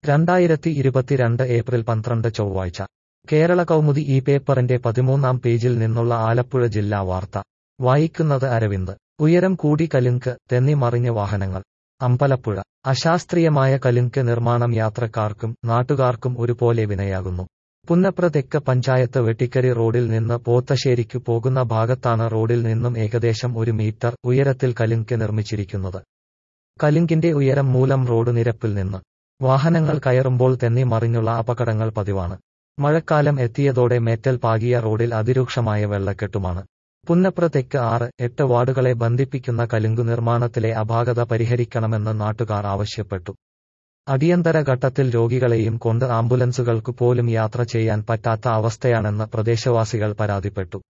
2022 April 12 ചൊവ്വാഴ്ച കേരള കൗമുദി ഈ പേപ്പറിന്റെ 13-ാം പേജിൽ നിന്നുള്ള ആലപ്പുഴ ജില്ലാ വാർത്ത വായിക്കുന്നത് അരവിന്ദ്. ഉയരം കൂടി കലുങ്ക്, തെന്നി മറിഞ്ഞ് വാഹനങ്ങൾ. അമ്പലപ്പുഴ. അശാസ്ത്രീയമായ കലുങ്ക് നിർമ്മാണം യാത്രക്കാർക്കും നാട്ടുകാർക്കും ഒരുപോലെ വിനയാകുന്നു. പുന്നപ്ര തെക്ക് പഞ്ചായത്ത് വെട്ടിക്കരി റോഡിൽ നിന്ന് പോത്തശ്ശേരിക്കു പോകുന്ന ഭാഗത്താണ് റോഡിൽ നിന്നും ഏകദേശം 1 മീറ്റർ ഉയരത്തിൽ കലുങ്ക് നിർമ്മിച്ചിരിക്കുന്നത്. കലുങ്കിന്റെ ഉയരം മൂലം റോഡ് നിരപ്പിൽ നിന്ന് വാഹനങ്ങൾ കയറുമ്പോൾ തെന്നി മറിഞ്ഞുള്ള അപകടങ്ങൾ പതിവാണ്. മഴക്കാലം എത്തിയതോടെ മേറ്റൽ പാകിയ റോഡിൽ അതിരൂക്ഷമായ വെള്ളക്കെട്ടുമാണ്. പുന്നപ്ര തെക്ക് 6-8 വാർഡുകളെ ബന്ധിപ്പിക്കുന്ന കലുങ്കു നിർമ്മാണത്തിലെ അപാകത പരിഹരിക്കണമെന്ന് നാട്ടുകാർ ആവശ്യപ്പെട്ടു. അടിയന്തര ഘട്ടത്തിൽ രോഗികളെയും കൊണ്ട് ആംബുലൻസുകൾക്കു പോലും യാത്ര ചെയ്യാൻ പറ്റാത്ത അവസ്ഥയാണെന്ന് പ്രദേശവാസികൾ പരാതിപ്പെട്ടു.